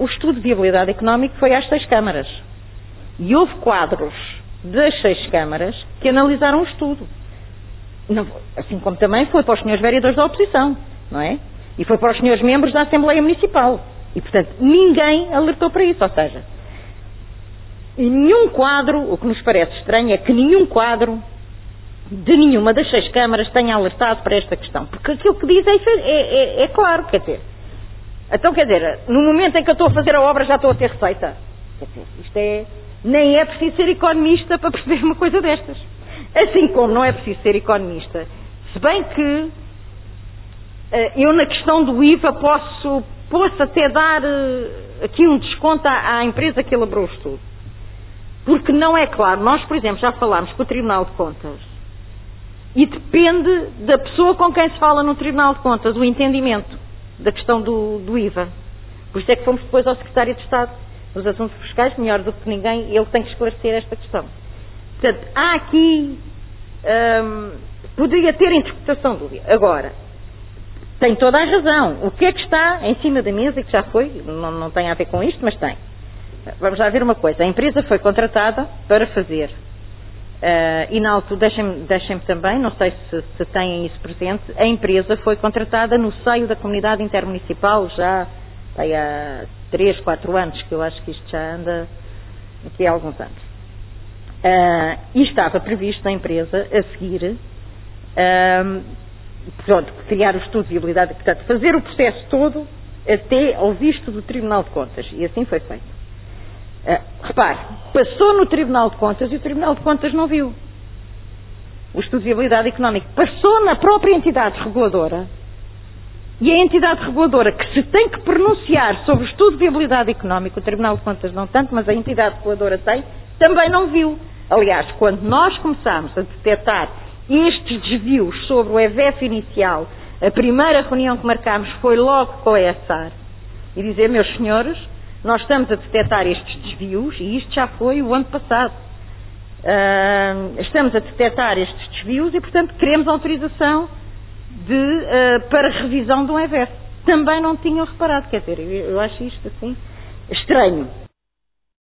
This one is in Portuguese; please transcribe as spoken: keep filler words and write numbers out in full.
o estudo de viabilidade económica foi às seis câmaras. E houve quadros das seis câmaras que analisaram o estudo. Não, assim como também foi para os senhores vereadores da oposição, não é? E foi para os senhores membros da Assembleia Municipal. E, portanto, ninguém alertou para isso. Ou seja, em nenhum quadro, o que nos parece estranho é que nenhum quadro de nenhuma das seis câmaras tenha alertado para esta questão. Porque aquilo que diz é, é, é, é claro, quer dizer. Então, quer dizer, no momento em que eu estou a fazer a obra já estou a ter receita. Quer dizer, isto é... Nem é preciso ser economista para perceber uma coisa destas. Assim como não é preciso ser economista. Se bem que uh, eu na questão do I V A posso, posso até dar uh, aqui um desconto à, à empresa que elaborou o estudo. Porque não é claro. Nós, por exemplo, já falámos com o Tribunal de Contas e depende da pessoa com quem se fala no Tribunal de Contas, o entendimento da questão do, do I V A. Por isso é que fomos depois ao Secretário de Estado nos assuntos fiscais, melhor do que ninguém, ele tem que esclarecer esta questão. Portanto, há aqui, hum, poderia ter interpretação dúvida. Agora, tem toda a razão. O que é que está em cima da mesa, e que já foi, não, não tem a ver com isto, mas tem. Vamos lá ver uma coisa. A empresa foi contratada para fazer, uh, e na altura, deixem-me deixem também, não sei se, se têm isso presente, a empresa foi contratada no seio da comunidade intermunicipal já aí há três, quatro anos, que eu acho que isto já anda aqui há alguns anos. Uh, e estava previsto na empresa a seguir, uh, pronto, criar o estudo de viabilidade, portanto, fazer o processo todo até ao visto do Tribunal de Contas. E assim foi feito. Uh, repare, passou no Tribunal de Contas e o Tribunal de Contas não viu o estudo de viabilidade económica. Passou na própria entidade reguladora. E a entidade reguladora que se tem que pronunciar sobre o estudo de viabilidade económica, o Tribunal de Contas não tanto, mas a entidade reguladora tem, também não viu. Aliás, quando nós começámos a detectar estes desvios sobre o E V F inicial, a primeira reunião que marcámos foi logo com a E S A R e dizer, meus senhores, nós estamos a detectar estes desvios, e isto já foi o ano passado. Uh, estamos a detectar estes desvios e, portanto, queremos autorização De, uh, para revisão do E V F. Também não tinham reparado, quer dizer, eu, eu acho isto assim estranho.